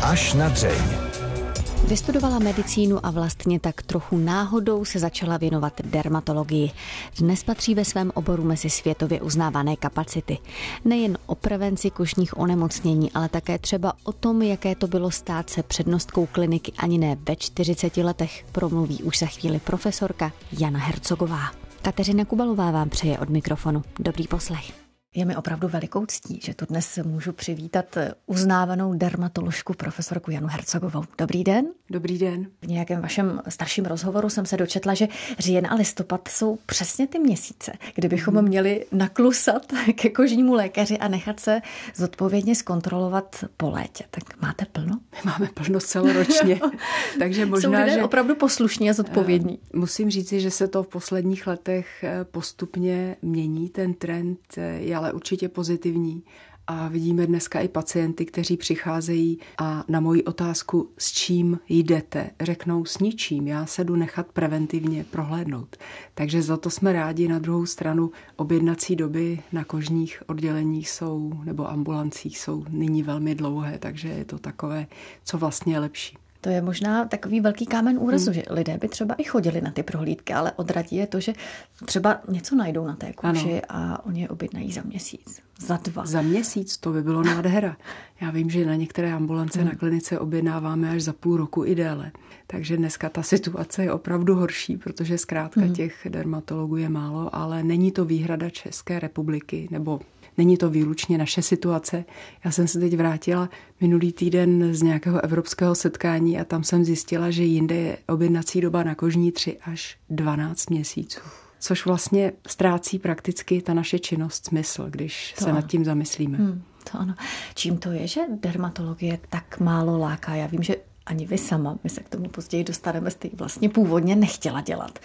Až na dřeň. Vystudovala medicínu a vlastně tak trochu náhodou se začala věnovat dermatologii. Dnes patří ve svém oboru mezi světově uznávané kapacity. Nejen o prevenci kožních onemocnění, ale také třeba o tom, jaké to bylo stát se přednostkou kliniky ani ne ve 40 letech, promluví už za chvíli profesorka Jana Hercogová. Kateřina Kubalová vám přeje od mikrofonu. Dobrý poslech. Je mi opravdu velikou ctí, že tu dnes můžu přivítat uznávanou dermatoložku profesorku Janu Hercogovou. Dobrý den. Dobrý den. V nějakém vašem starším rozhovoru jsem se dočetla, že říjen a listopad jsou přesně ty měsíce, kdybychom měli naklusat ke kožnímu lékaři a nechat se zodpovědně zkontrolovat po létě. Tak máte plno? My máme plno celoročně. Takže možná, jsou lidé že opravdu poslušní a zodpovědní. Musím říci, že se to v posledních letech postupně mění. Ten trend je ale určitě pozitivní. A vidíme dneska i pacienty, kteří přicházejí a na moji otázku, s čím jdete, řeknou s ničím. Já se jdu nechat preventivně prohlédnout. Takže za to jsme rádi. Na druhou stranu objednací doby na kožních odděleních jsou, nebo ambulancích jsou nyní velmi dlouhé, takže je to takové, co vlastně je lepší. To je možná takový velký kámen úrazu, že lidé by třeba i chodili na ty prohlídky, ale odradí je to, že třeba něco najdou na té kůži a oni je objednají za měsíc, za 2. Za měsíc, to by bylo nádhera. Já vím, že na některé ambulance na klinice objednáváme až za půl roku i déle. Takže dneska ta situace je opravdu horší, protože zkrátka těch dermatologů je málo, ale není to výhrada České republiky, nebo není to výlučně naše situace. Já jsem se teď vrátila minulý týden z nějakého evropského setkání a tam jsem zjistila, že jinde je objednací doba na kožní 3 až 12 měsíců. Což vlastně ztrácí prakticky ta naše činnost smysl, když se nad tím zamyslíme. To ano. Čím to je, že dermatologie tak málo láká? Já vím, že ani vy sama, my se k tomu později dostaneme, jste ji vlastně původně nechtěla dělat.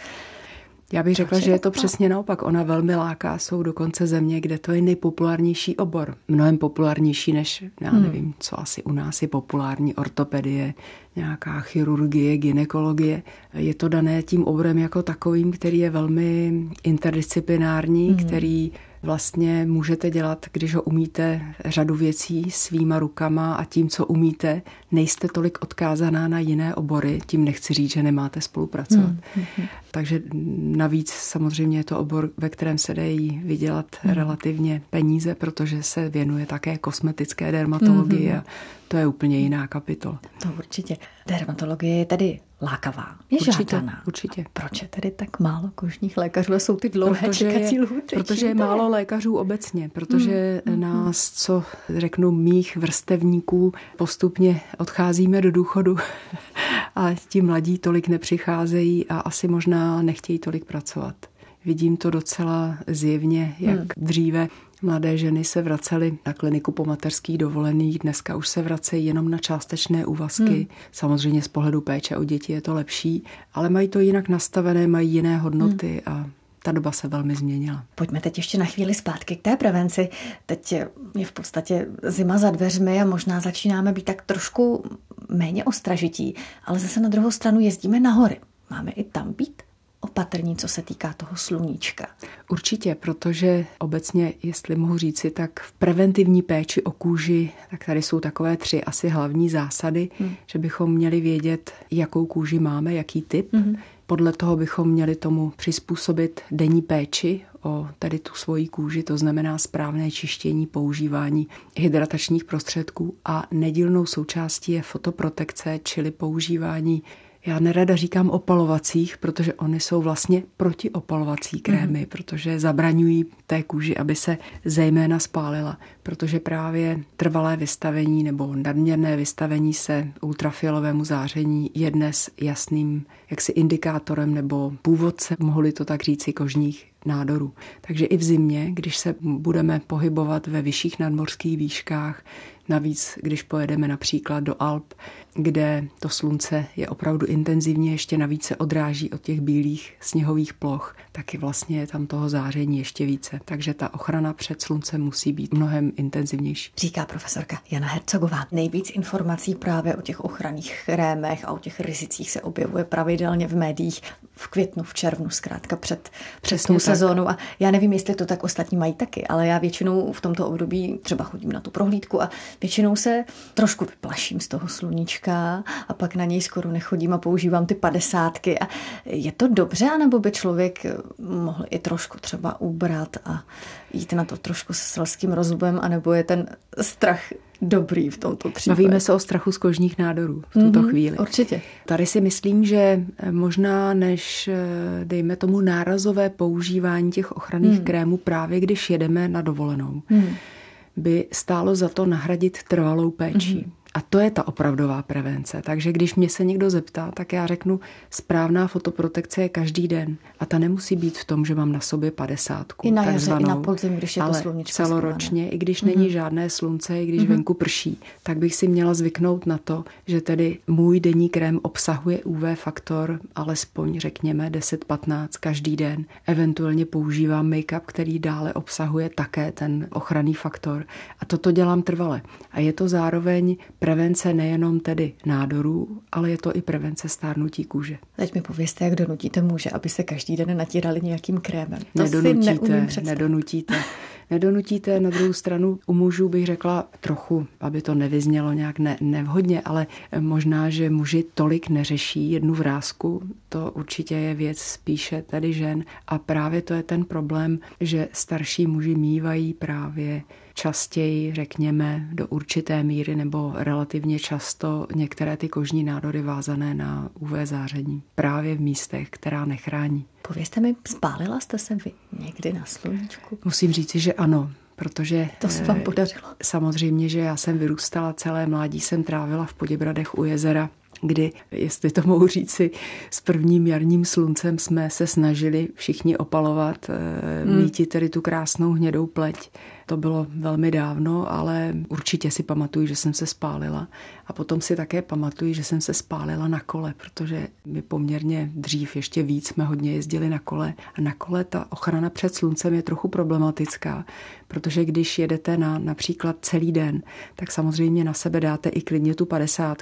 Já bych řekla, že je to přesně naopak. Ona velmi láká, jsou dokonce země, kde to je nejpopulárnější obor. Mnohem populárnější než, já nevím, co asi u nás je populární, ortopedie, nějaká chirurgie, gynekologie. Je to dané tím oborem jako takovým, který je velmi interdisciplinární, který vlastně můžete dělat, když ho umíte řadu věcí svýma rukama a tím, co umíte, nejste tolik odkázaná na jiné obory. Tím nechci říct, že nemáte spolupracovat. Takže navíc samozřejmě je to obor, ve kterém se dají vydělat relativně peníze, protože se věnuje také kosmetické dermatologii a to je úplně jiná kapitola. To určitě. Dermatologie je tedy lákavá. Je žádaná. Určitě. Proč je tedy tak málo kožních lékařů a jsou ty dlouhé čekací lhůty? Protože je málo lékařů obecně, protože nás, co řeknu, mých vrstevníků, postupně odcházíme do důchodu a ti mladí tolik nepřicházejí a asi možná nechtějí tolik pracovat. Vidím to docela zjevně, jak dříve mladé ženy se vracely na kliniku po mateřských dovolených, dneska už se vracejí jenom na částečné úvazky. Samozřejmě z pohledu péče o děti je to lepší, ale mají to jinak nastavené, mají jiné hodnoty a ta doba se velmi změnila. Pojďme teď ještě na chvíli zpátky k té prevenci. Teď je v podstatě zima za dveřmi a možná začínáme být tak trošku méně ostražití, ale zase na druhou stranu jezdíme na hory. Máme i tam být opatrní, co se týká toho sluníčka. Určitě, protože obecně, jestli mohu říci, tak v preventivní péči o kůži, tak tady jsou takové 3 asi hlavní zásady, že bychom měli vědět, jakou kůži máme, jaký typ. Podle toho bychom měli tomu přizpůsobit denní péči o tady tu svoji kůži, to znamená správné čištění, používání hydratačních prostředků a nedílnou součástí je fotoprotekce, čili používání. Já nerada říkám opalovacích, protože oni jsou vlastně protiopalovací krémy, protože zabraňují té kůži, aby se zejména spálila, protože právě trvalé vystavení nebo nadměrné vystavení se ultrafialovému záření je dnes jasným jaksi indikátorem nebo původcem, mohli to tak říci, kožních nádorů. Takže i v zimě, když se budeme pohybovat ve vyšších nadmořských výškách, navíc když pojedeme například do Alp, kde to slunce je opravdu intenzivně, ještě navíc se odráží od těch bílých sněhových ploch, taky vlastně je tam toho záření ještě více. Takže ta ochrana před sluncem musí být mnohem intenzivnější. Říká profesorka Jana Hercogová. Nejvíc informací právě o těch ochranných krémech a o těch rizicích se objevuje pravidelně v médiích v květnu, v červnu, zkrátka před tou sezónou. A já nevím, jestli to tak ostatní mají taky, ale já většinou v tomto období třeba chodím na tu prohlídku a většinou se trošku vyplaším z toho sluníčka a pak na něj skoro nechodím a používám ty 50. A je to dobře, anebo by člověk mohl i trošku třeba ubrat a jít na to trošku se selským rozumem, anebo je ten strach dobrý v tomto případě? Bavíme se o strachu z kožních nádorů v tuto chvíli. Určitě. Tady si myslím, že možná než, dejme tomu, nárazové používání těch ochranných krémů právě když jedeme na dovolenou, by stálo za to nahradit trvalou péčí. A to je ta opravdová prevence. Takže když mě se někdo zeptá, tak já řeknu, správná fotoprotekce je každý den. A ta nemusí být v tom, že mám na sobě 50. I na jaře, i na podzim, když je to sluníčko. Ale celoročně, i když není žádné slunce, i když venku prší, tak bych si měla zvyknout na to, že tedy můj denní krém obsahuje UV faktor alespoň, řekněme, 10-15 každý den. Eventuálně používám make-up, který dále obsahuje také ten ochranný faktor. A toto dělám trvale. A je to zároveň prevence nejenom tedy nádorů, ale je to i prevence stárnutí kůže. Teď mi povězte, jak donutíte muže, aby se každý den natírali nějakým krémem. To Nedonutíte, na druhou stranu u mužů bych řekla trochu, aby to nevyznělo nějak nevhodně, ale možná, že muži tolik neřeší jednu vrásku, to určitě je věc spíše tady žen a právě to je ten problém, že starší muži mívají právě častěji, řekněme, do určité míry nebo relativně často některé ty kožní nádory vázané na UV záření. Právě v místech, která nechrání. Povězte mi, spálila jste se vy někdy na sluníčku? Musím říci, že ano. Protože to se vám podařilo. Samozřejmě, že já jsem vyrůstala, celé mládí jsem trávila v Poděbradech u jezera, kdy, jestli to mohu říci, s prvním jarním sluncem jsme se snažili všichni opalovat, míti tedy tu krásnou hnědou pleť. To bylo velmi dávno, ale určitě si pamatuju, že jsem se spálila. A potom si také pamatuju, že jsem se spálila na kole, protože my poměrně dřív ještě víc jsme hodně jezdili na kole. A na kole ta ochrana před sluncem je trochu problematická, protože když jedete například celý den, tak samozřejmě na sebe dáte i klidně tu 50,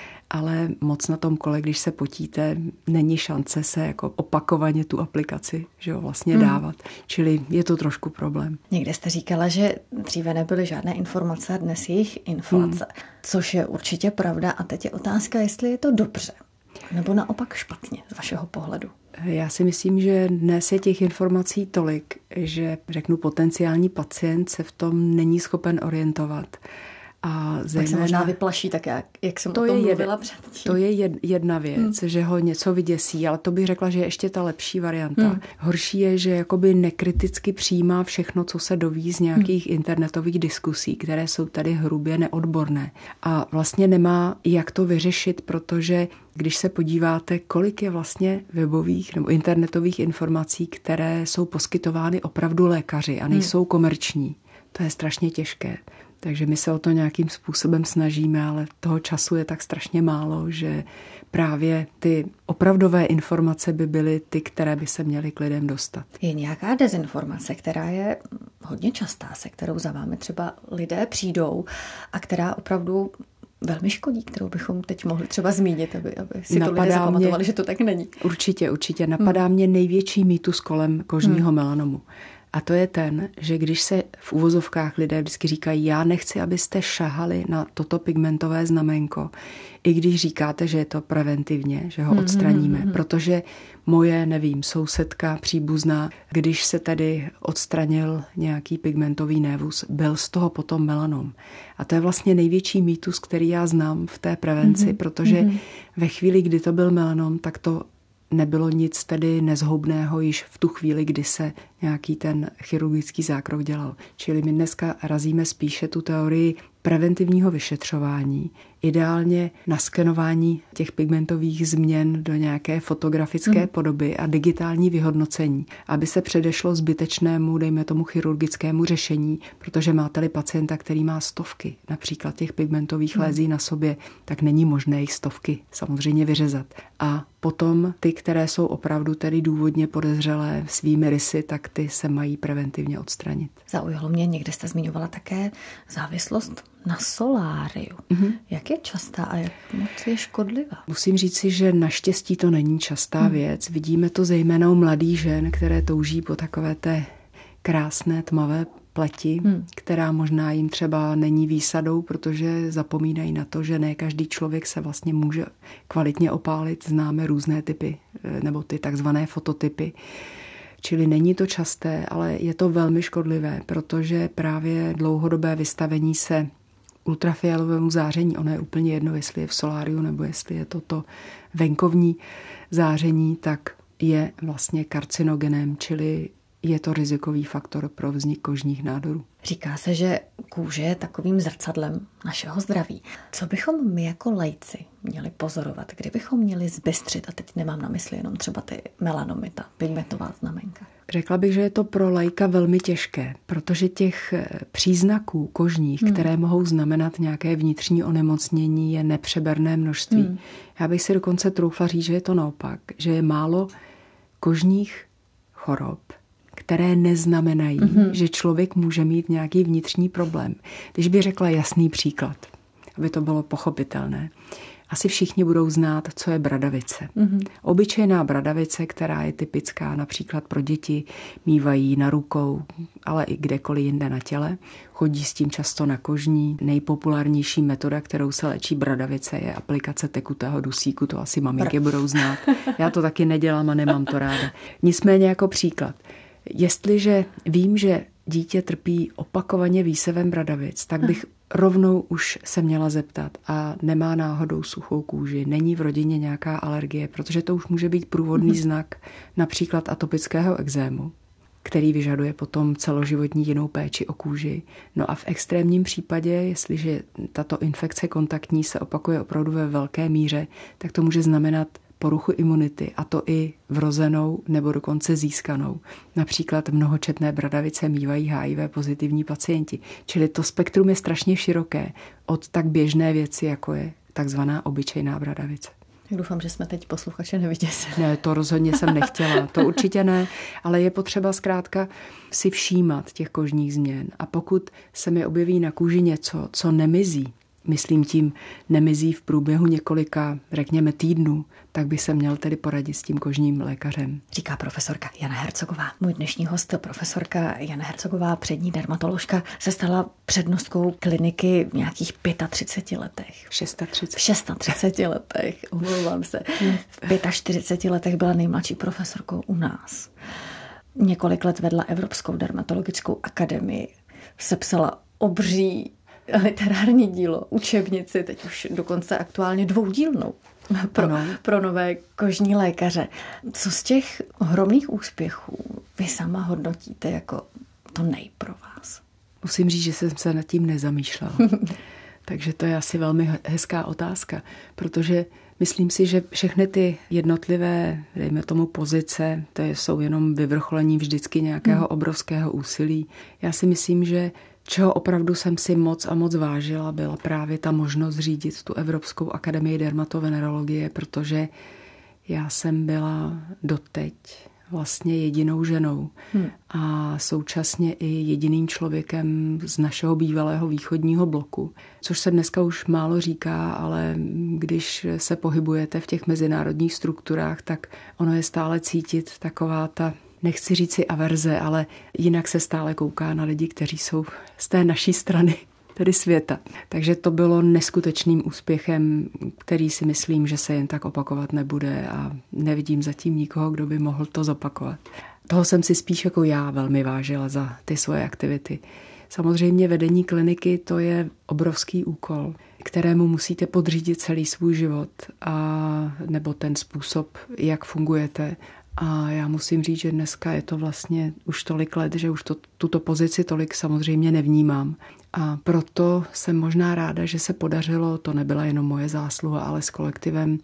ale moc na tom kole, když se potíte, není šance se jako opakovaně tu aplikaci, že jo, vlastně dávat. Čili je to trošku problém. Někde jste říkala, že dříve nebyly žádné informace a dnes je jich inflace, což je určitě pravda. A teď je otázka, jestli je to dobře, nebo naopak špatně z vašeho pohledu. Já si myslím, že dnes je těch informací tolik, že řeknu potenciální pacient se v tom není schopen orientovat. A tak se možná vyplaší, tak jak jsem o tom mluvila předtím. To je jedna věc, že ho něco vyděsí, ale to bych řekla, že je ještě ta lepší varianta. Horší je, že jakoby nekriticky přijímá všechno, co se doví z nějakých internetových diskusí, které jsou tady hrubě neodborné. A vlastně nemá jak to vyřešit, protože když se podíváte, kolik je vlastně webových nebo internetových informací, které jsou poskytovány opravdu lékaři a nejsou komerční, to je strašně těžké. Takže my se o to nějakým způsobem snažíme, ale toho času je tak strašně málo, že právě ty opravdové informace by byly ty, které by se měly k lidem dostat. Je nějaká dezinformace, která je hodně častá, se kterou za vámi třeba lidé přijdou a která opravdu velmi škodí, kterou bychom teď mohli třeba zmínit, aby si to lidé zapamatovali, že to tak není. Určitě. Napadá mě největší mýtus kolem kožního melanomu. A to je ten, že když se v uvozovkách lidé vždycky říkají, já nechci, abyste šahali na toto pigmentové znaménko, i když říkáte, že je to preventivně, že ho odstraníme, protože moje, sousedka příbuzná, když se tedy odstranil nějaký pigmentový névus, byl z toho potom melanom. A to je vlastně největší mýtus, který já znám v té prevenci, protože ve chvíli, kdy to byl melanom, tak to nebylo nic tedy nezhoubného již v tu chvíli, kdy se nějaký ten chirurgický zákrok dělal. Čili my dneska razíme spíše tu teorii preventivního vyšetřování, ideálně naskenování těch pigmentových změn do nějaké fotografické podoby a digitální vyhodnocení, aby se předešlo zbytečnému, dejme tomu chirurgickému řešení, protože máte-li pacienta, který má stovky, například těch pigmentových lézí na sobě, tak není možné jich stovky samozřejmě vyřezat. A potom ty, které jsou opravdu tedy důvodně podezřelé svými rysy, tak ty se mají preventivně odstranit. Zaujalo mě, někde jste zmiňovala také závislost na soláriu. Jak je častá a jak moc je škodlivá? Musím říci, že naštěstí to není častá věc. Vidíme to zejména u mladých žen, které touží po takové té krásné tmavé pleti, která možná jim třeba není výsadou, protože zapomínají na to, že ne každý člověk se vlastně může kvalitně opálit. Známe různé typy, nebo ty takzvané fototypy. Čili není to časté, ale je to velmi škodlivé, protože právě dlouhodobé vystavení se ultrafialovému záření, ono je úplně jedno, jestli je v soláriu nebo jestli je to venkovní záření, tak je vlastně karcinogenem, čili je to rizikový faktor pro vznik kožních nádorů. Říká se, že kůže je takovým zrcadlem našeho zdraví. Co bychom my jako laici měli pozorovat, kdybychom měli zbystřit, a teď nemám na mysli jenom třeba ty melanomy, ta pigmentová znamenka? Řekla bych, že je to pro laika velmi těžké, protože těch příznaků kožních, které mohou znamenat nějaké vnitřní onemocnění, je nepřeberné množství. Já bych si dokonce troufla říct, že je to naopak, že je málo kožních chorob, které neznamenají, že člověk může mít nějaký vnitřní problém. Když by řekla jasný příklad, aby to bylo pochopitelné, asi všichni budou znát, co je bradavice. Obyčejná bradavice, která je typická například pro děti, mívají na rukou, ale i kdekoliv jinde na těle. Chodí s tím často na kožní. Nejpopulárnější metoda, kterou se léčí bradavice, je aplikace tekutého dusíku. To asi maminky budou znát. Já to taky nedělám a nemám to ráda. Nicméně jako příklad. Jestliže vím, že dítě trpí opakovaně výsevem bradavic, tak bych rovnou už se měla zeptat a nemá náhodou suchou kůži, není v rodině nějaká alergie, protože to už může být průvodný znak například atopického ekzému, který vyžaduje potom celoživotní jinou péči o kůži. No a v extrémním případě, jestliže tato infekce kontaktní se opakuje opravdu ve velké míře, tak to může znamenat poruchu imunity, a to i vrozenou nebo dokonce získanou. Například mnohočetné bradavice mívají HIV pozitivní pacienti. Čili to spektrum je strašně široké od tak běžné věci, jako je takzvaná obyčejná bradavice. Doufám, že jsme teď posluchače nevyděsili. Ne, to rozhodně jsem nechtěla, to určitě ne, ale je potřeba zkrátka si všímat těch kožních změn. A pokud se mi objeví na kůži něco, co nemizí, myslím tím nemizí v průběhu několika, řekněme, týdnů, tak by se měl tedy poradit s tím kožním lékařem. Říká profesorka Jana Hercogová. Můj dnešní host, profesorka Jana Hercogová, přední dermatoložka, se stala přednostkou kliniky v nějakých 35 letech. 36 letech, omlouvám se. V 45 letech byla nejmladší profesorkou u nás. Několik let vedla Evropskou dermatologickou akademii. Sepsala obří literární dílo, učebnici, teď už dokonce aktuálně 2dílnou pro nové kožní lékaře. Co z těch ohromných úspěchů vy sama hodnotíte jako to nej pro vás? Musím říct, že jsem se nad tím nezamýšlela. Takže to je asi velmi hezká otázka, protože myslím si, že všechny ty jednotlivé, dejme tomu pozice, to jsou jenom vyvrcholení vždycky nějakého obrovského úsilí. Já si myslím, že čeho opravdu jsem si moc a moc vážila, byla právě ta možnost řídit tu Evropskou akademii dermatovenerologie, protože já jsem byla doteď vlastně jedinou ženou a současně i jediným člověkem z našeho bývalého východního bloku, což se dneska už málo říká, ale když se pohybujete v těch mezinárodních strukturách, tak ono je stále cítit taková ta, nechci říci averze, ale jinak se stále kouká na lidi, kteří jsou z té naší strany, tedy světa. Takže to bylo neskutečným úspěchem, který si myslím, že se jen tak opakovat nebude a nevidím zatím nikoho, kdo by mohl to zopakovat. Toho jsem si spíš jako já velmi vážila za ty svoje aktivity. Samozřejmě vedení kliniky to je obrovský úkol, kterému musíte podřídit celý svůj život a nebo ten způsob, jak fungujete. A já musím říct, že dneska je to vlastně už tolik let, že už tuto pozici tolik samozřejmě nevnímám. A proto jsem možná ráda, že se podařilo, to nebyla jenom moje zásluha, ale s kolektivem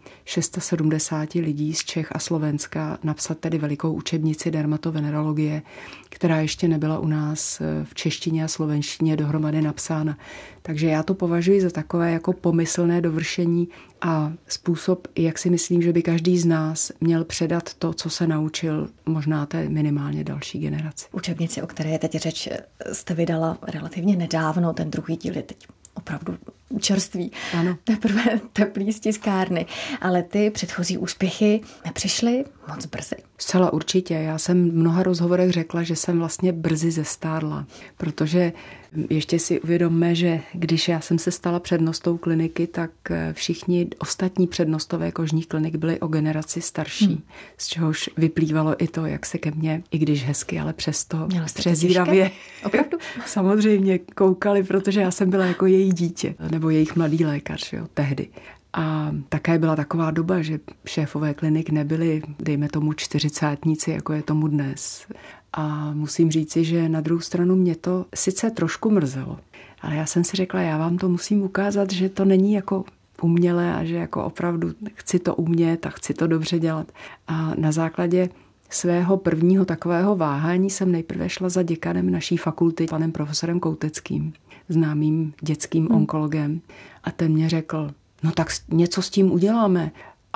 670 lidí z Čech a Slovenska napsat tedy velikou učebnici dermatovenerologie, která ještě nebyla u nás v češtině a slovenštině dohromady napsána. Takže já to považuji za takové jako pomyslné dovršení a způsob, jak si myslím, že by každý z nás měl předat to, co se naučil, možná té minimálně další generaci. Učebnici, o které je teď řeč, jste vydala relativně nedávno, ten druhý díl je teď opravdu čerstvý. Ano. Teprve teplý z tiskárny. Ale ty předchozí úspěchy nepřišly moc brzy. Zcela určitě. Já jsem v mnoha rozhovorech řekla, že jsem vlastně brzy zestárla, protože ještě si uvědomme, že když já jsem se stala přednostou kliniky, tak všichni ostatní přednostové kožních klinik byly o generaci starší, z čehož vyplývalo i to, jak se ke mně, i když hezky, ale přesto přezíravě. Opravdu? Samozřejmě koukali, protože já jsem byla jako její dítě, nebo jejich mladý lékař, jo, tehdy. A také byla taková doba, že šéfové klinik nebyli, dejme tomu, čtyřicátníci, jako je tomu dnes. A musím říci, že na druhou stranu mě to sice trošku mrzelo, ale já jsem si řekla, já vám to musím ukázat, že to není jako umělé a že jako opravdu chci to umět a chci to dobře dělat. A na základě svého prvního takového váhání jsem nejprve šla za děkanem naší fakulty, panem profesorem Kouteckým, známým dětským onkologem. A ten mě řekl, no tak něco s tím uděláme.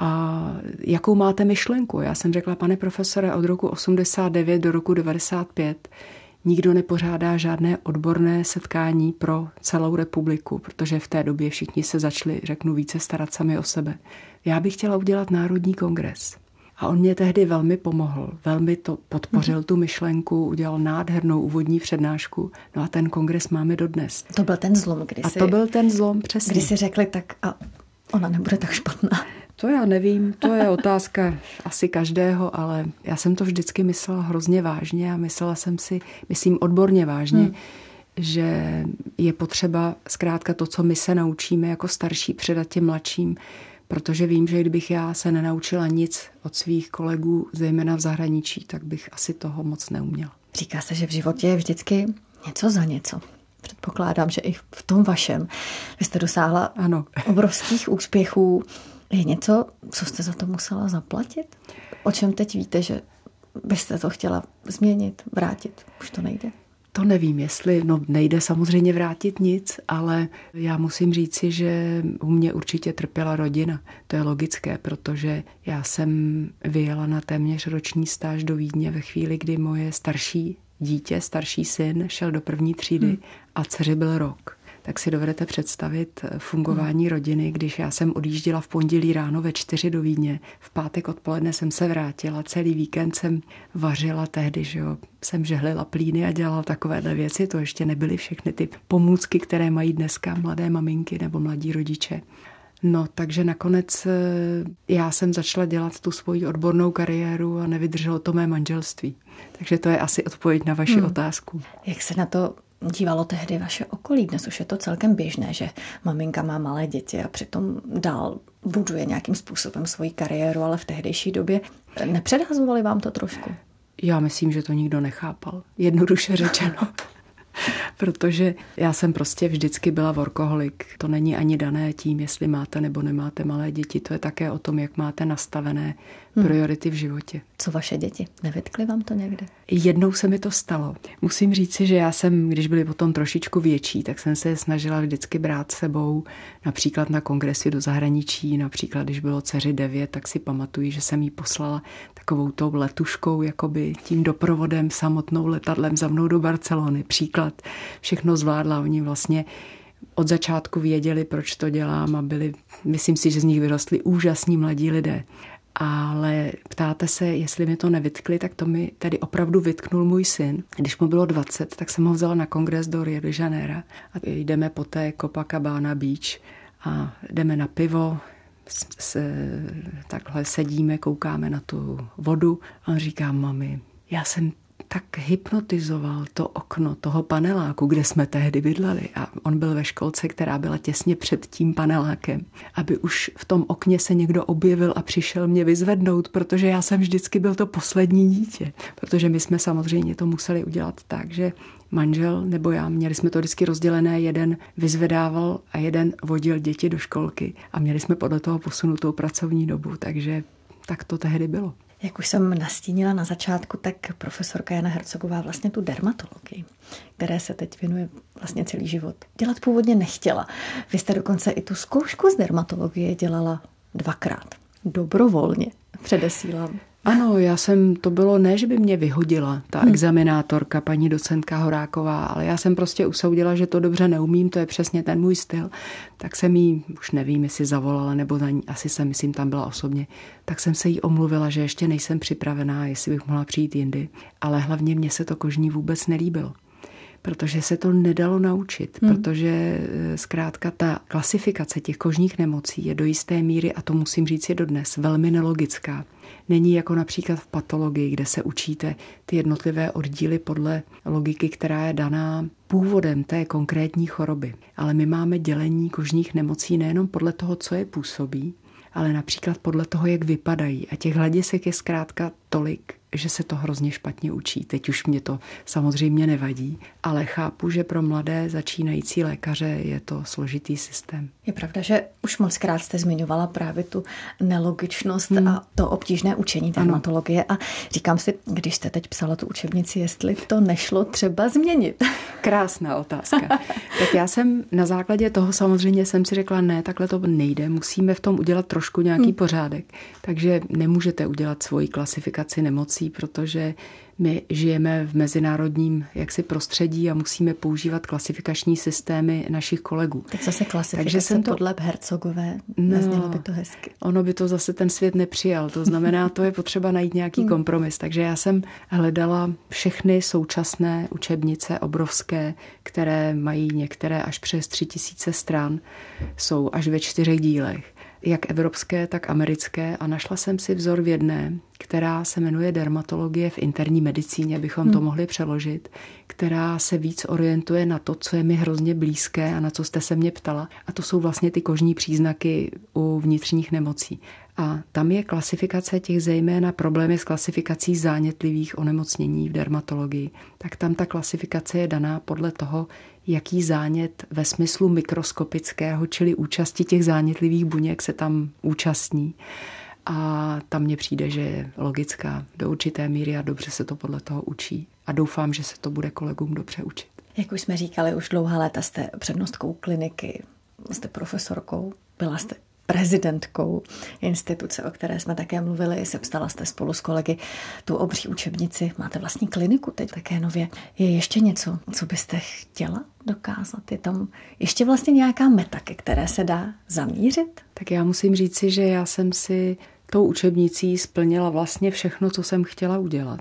A jakou máte myšlenku? Já jsem řekla, pane profesore, od roku 89 do roku 95 nikdo nepořádá žádné odborné setkání pro celou republiku, protože v té době všichni se začali, řeknu, více starat sami o sebe. Já bych chtěla udělat Národní kongres. A on mě tehdy velmi pomohl, velmi to podpořil tu myšlenku, udělal nádhernou úvodní přednášku. No a ten kongres máme dodnes. To byl ten zlom, to byl ten zlom, přesně. Kdy si řekli, tak a ona nebude tak špatná. To já nevím, to je otázka asi každého, ale já jsem to vždycky myslela hrozně vážně a myslela jsem si, myslím odborně vážně, že je potřeba zkrátka to, co my se naučíme jako starší, předat těm mladším, protože vím, že kdybych já se nenaučila nic od svých kolegů, zejména v zahraničí, tak bych asi toho moc neuměla. Říká se, že v životě je vždycky něco za něco. Předpokládám, že i v tom vašem. Vy jste dosáhla obrovských úspěchů. Je něco, co jste za to musela zaplatit? O čem teď víte, že byste to chtěla změnit, vrátit? Už to nejde? To nevím, jestli, nejde samozřejmě vrátit nic, ale já musím říci, že u mě určitě trpěla rodina. To je logické, protože já jsem vyjela na téměř roční stáž do Vídně ve chvíli, kdy moje starší syn šel do první třídy a dceři byl rok. Tak si dovedete představit fungování rodiny, když já jsem odjížděla v pondělí ráno ve 4 do Vídně. V pátek odpoledne jsem se vrátila, celý víkend jsem vařila tehdy, že jo, jsem žehlila plíny a dělala takovéhle věci. To ještě nebyly všechny ty pomůcky, které mají dneska mladé maminky nebo mladí rodiče. No, takže nakonec já jsem začala dělat tu svoji odbornou kariéru a nevydrželo to mé manželství. Takže to je asi odpověď na vaši otázku. Jak se na to dívalo tehdy vaše okolí? Dnes už je to celkem běžné, že maminka má malé děti a přitom dál buduje nějakým způsobem svoji kariéru, ale v tehdejší době nepředhazovali vám to trošku? Já myslím, že to nikdo nechápal. Jednoduše řečeno. Protože já jsem prostě vždycky byla workoholik. To není ani dané tím, jestli máte nebo nemáte malé děti. To je také o tom, jak máte nastavené priority v životě. Co vaše děti? Nevytkly vám to někde? Jednou se mi to stalo. Musím říci, že já jsem, když byli potom trošičku větší, tak jsem se snažila vždycky brát sebou například na kongresy do zahraničí. Například, když bylo dceři 9, tak si pamatuju, že jsem jí poslala takovou tou letuškou, jakoby tím doprovodem, samotnou letadlem za mnou do Barcelony. Příklad, všechno zvládla. Oni vlastně od začátku věděli, proč to dělám a myslím si, že z nich vyrostli úžasní mladí lidé. Ale ptáte se, jestli mi to nevytkli, tak to mi tady opravdu vytknul můj syn. Když mu bylo 20, tak jsem ho vzala na kongres do Rio de Janeiro a jdeme po té Copacabana Beach a jdeme na pivo, takhle sedíme, koukáme na tu vodu a on říká, mami, já jsem tak hypnotizoval to okno toho paneláku, kde jsme tehdy bydleli. A on byl ve školce, která byla těsně před tím panelákem. Aby už v tom okně se někdo objevil a přišel mě vyzvednout, protože já jsem vždycky byl to poslední dítě. Protože my jsme samozřejmě to museli udělat tak, že manžel nebo já, měli jsme to vždycky rozdělené, jeden vyzvedával a jeden vodil děti do školky a měli jsme podle toho posunutou pracovní dobu, takže tak to tehdy bylo. Jak už jsem nastínila na začátku, tak profesorka Jana Hercogová vlastně tu dermatologii, které se teď věnuje vlastně celý život, dělat původně nechtěla. Vy jste dokonce i tu zkoušku z dermatologie dělala 2krát. Dobrovolně, předesílám. Ano, to bylo ne, že by mě vyhodila ta examinátorka, paní docentka Horáková, ale já jsem prostě usoudila, že to dobře neumím, to je přesně ten můj styl. Tak jsem jí, už nevím, jestli zavolala, nebo za ní, asi jsem, myslím, tam byla osobně, tak jsem se jí omluvila, že ještě nejsem připravená, jestli bych mohla přijít jindy. Ale hlavně mně se to kožní vůbec nelíbilo, protože se to nedalo naučit, protože zkrátka ta klasifikace těch kožních nemocí je do jisté míry, a to musím říct je dodnes, velmi nelogická. Není jako například v patologii, kde se učíte ty jednotlivé oddíly podle logiky, která je daná původem té konkrétní choroby. Ale my máme dělení kožních nemocí nejenom podle toho, co je působí, ale například podle toho, jak vypadají. A těch hledisek je zkrátka tolik, že se to hrozně špatně učí. Teď už mě to samozřejmě nevadí, ale chápu, že pro mladé začínající lékaře je to složitý systém. Je pravda, že už mockrát jste zmiňovala právě tu nelogičnost a to obtížné učení dermatologie. A říkám si, když jste teď psala tu učebnici, jestli to nešlo třeba změnit. Krásná otázka. Tak já jsem na základě toho samozřejmě jsem si řekla, ne, takhle to nejde, musíme v tom udělat trošku nějaký pořádek. Takže nemůžete udělat svoji klasifikaci nemocí, protože my žijeme v mezinárodním prostředí a musíme používat klasifikační systémy našich kolegů. Tak zase klasifikace podle Hercogové, neznělo by to hezky. Ono by to zase ten svět nepřijal, to znamená, to je potřeba najít nějaký kompromis. Takže já jsem hledala všechny současné učebnice obrovské, které mají některé až přes 3000 stran, jsou až ve 4 dílech. Jak evropské, tak americké, a našla jsem si vzor v jedné, která se jmenuje Dermatologie v interní medicíně, bychom to mohli přeložit, která se víc orientuje na to, co je mi hrozně blízké a na co jste se mě ptala. A to jsou vlastně ty kožní příznaky u vnitřních nemocí. A tam je klasifikace těch zejména problémy s klasifikací zánětlivých onemocnění v dermatologii. Tak tam ta klasifikace je daná podle toho, jaký zánět ve smyslu mikroskopického, čili účasti těch zánětlivých buněk se tam účastní. A tam mně přijde, že je logická do určité míry a dobře se to podle toho učí. A doufám, že se to bude kolegům dobře učit. Jak už jsme říkali, už dlouhá léta jste přednostkou kliniky, jste profesorkou, byla jste prezidentkou instituce, o které jsme také mluvili, sepsala jste spolu s kolegy tu obří učebnici, máte vlastní kliniku teď také nově. Je ještě něco, co byste chtěla dokázat? Je tam ještě vlastně nějaká meta, ke které se dá zamířit? Tak já musím říci, že já jsem si tou učebnicí splnila vlastně všechno, co jsem chtěla udělat.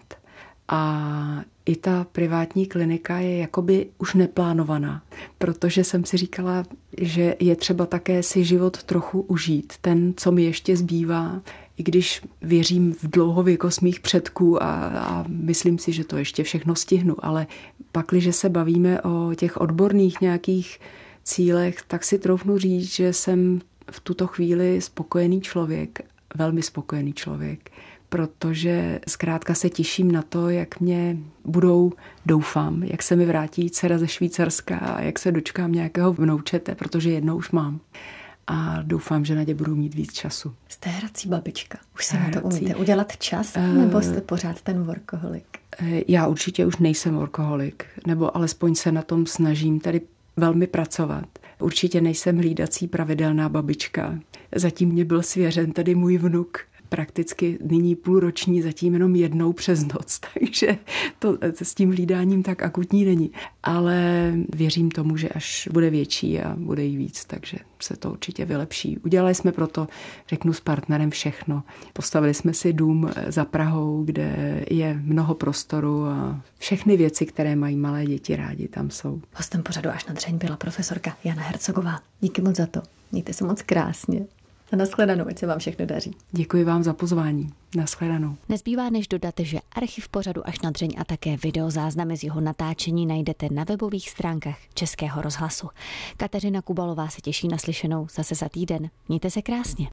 A i ta privátní klinika je jakoby už neplánovaná, protože jsem si říkala, že je třeba také si život trochu užít, ten, co mi ještě zbývá, i když věřím v dlouhověkost mých předků a myslím si, že to ještě všechno stihnu, ale pakliže se bavíme o těch odborných nějakých cílech, tak si troufnu říct, že jsem v tuto chvíli spokojený člověk, velmi spokojený člověk, protože zkrátka se těším na to, jak mě budou, doufám, jak se mi vrátí dcera ze Švýcarska a jak se dočkám nějakého vnoučete, protože jednou už mám. A doufám, že na ně budu mít víc času. Jste hrací babička. Už se na to umíte udělat čas, nebo jste pořád ten workoholik? Já určitě už nejsem workoholik, nebo alespoň se na tom snažím tady velmi pracovat. Určitě nejsem hlídací pravidelná babička. Zatím mě byl svěřen tedy můj vnuk, prakticky nyní půlroční, zatím jenom jednou přes noc, takže to s tím hlídáním tak akutní není. Ale věřím tomu, že až bude větší a bude jí víc, takže se to určitě vylepší. Udělali jsme proto, řeknu, s partnerem všechno. Postavili jsme si dům za Prahou, kde je mnoho prostoru a všechny věci, které mají malé děti rádi, tam jsou. Hostem pořadu Až na dřeň byla profesorka Jana Hercogová. Díky moc za to. Mějte se moc krásně. A nashledanou, ať se vám všechno daří. Děkuji vám za pozvání. Nashledanou. Nezbývá než dodat, že archiv pořadu Až na dřeň a také videozáznamy z jeho natáčení najdete na webových stránkách Českého rozhlasu. Kateřina Kubalová se těší na slyšenou zase za týden. Mějte se krásně.